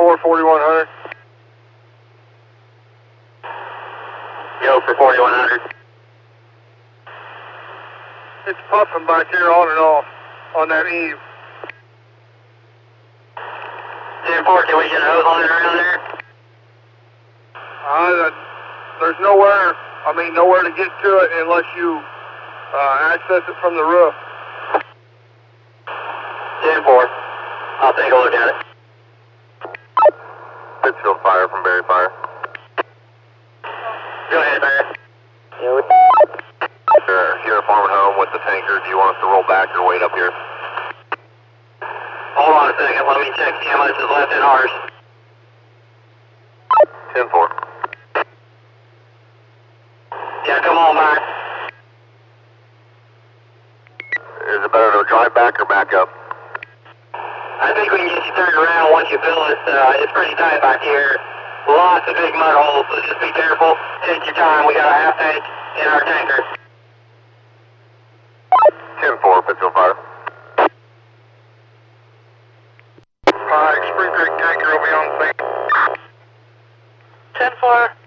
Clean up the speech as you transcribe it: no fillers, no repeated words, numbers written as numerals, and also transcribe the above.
10-4, 4100. Yo for 4100. It's puffing back here on and off on that eve. 10-4, can we get a hose on it around there? There's nowhere to get to it unless you access it from the roof. 10-4. I'll take a look at it. Pittsfield Fire from Berry Fire. Go ahead, Barry. Sure. Here at Farm and Home with the tanker. Do you want us to roll back or wait up here? Hold on a second. Let me check, see how much is left in ours. 10-4. Yeah, come on back. Is it better to drive back or back up? I think we can get you turned around once you fill it. It's pretty tight back here. Lots of big mud holes, so just be careful. Take your time. We got a half tank in our tanker. 10-4, Pittsfield Fire. Spring Creek tanker will be on the scene. 10-4.